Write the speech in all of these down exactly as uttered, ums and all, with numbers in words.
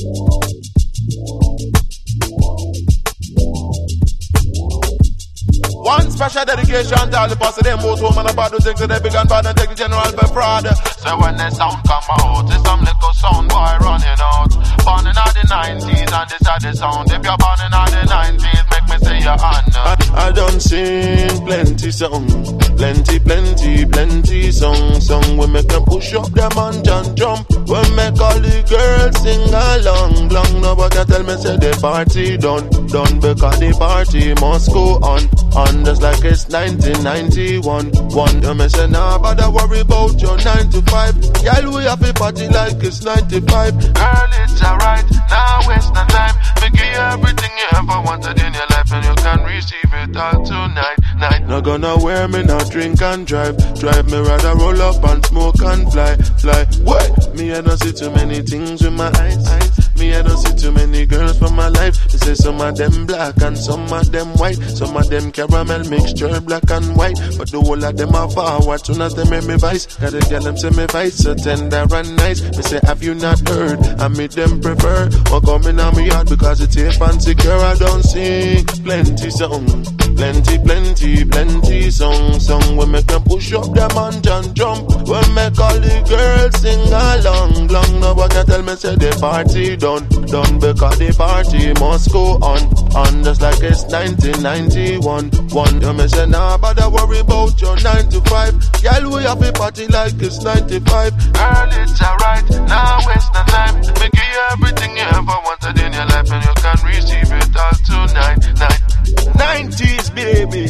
One special dedication to all the posse, them both home and about to take to the big and bad and take the general for fraud. So when the sound come out, it's some little sound boy running out. Born in all the nineties and this are the sound. If you're born in all the nineties, make me say your honor. I, I done sing plenty song, plenty, plenty, plenty song. Song we make them push up them and jump. We make all the girls sing along. Long nobody can tell me say the party done, done because the party must go on. On just like it's nineteen ninety-one. One, you may say, nah, but I worry about your nine to five. Y'all, we have a party like it's ninety-five. Girl, it's alright, now waste no time. Make you everything you ever wanted in your life, and you can receive it all tonight. Night. Not gonna wear me, not drink and drive. Drive me rather roll up and smoke and fly. Fly, what? Me, I don't see too many things with my eyes. eyes. Me, I don't see too many girls for my life. They say some of them black and some of them white. Some of them caramel mixture, black and white. But the whole of them are forward. Soon as they make me vice. Gotta tell them say me vice, so tender and nice. Me say, have you not heard? I make them prefer. Or coming on me yard because it's safe and secure. I don't sing plenty song. Plenty, plenty, plenty song. Song we make them push up them and jump. We make all the girls sing along. Long nobody can tell me say the party done. Done because the party must go on. On just like it's nineteen ninety-one. One, you may say, nah, but I worry about your nine to five. Y'all, we have a party like it's ninety-five. Girl, it's alright, now waste no time. Make you everything you ever wanted in your life, and you can receive it all tonight. Night. nineties, baby.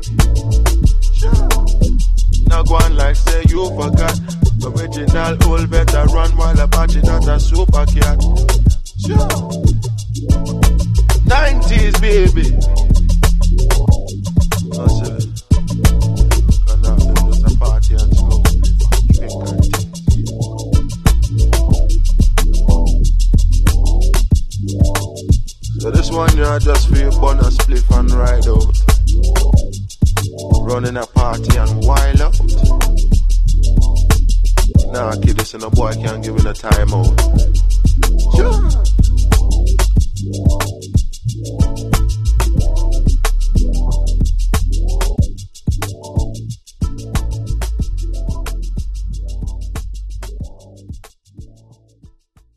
Now go on like say you forgot. Original old veteran while Apache not a super cat. Sure. nineties, baby. I said, and now them just a party and smoke. Drink and things. So this one you yeah, just feel bun a spliff and ride out. Running a party and wild out. Nah, kid, this and a boy can't give it a time out. Sure.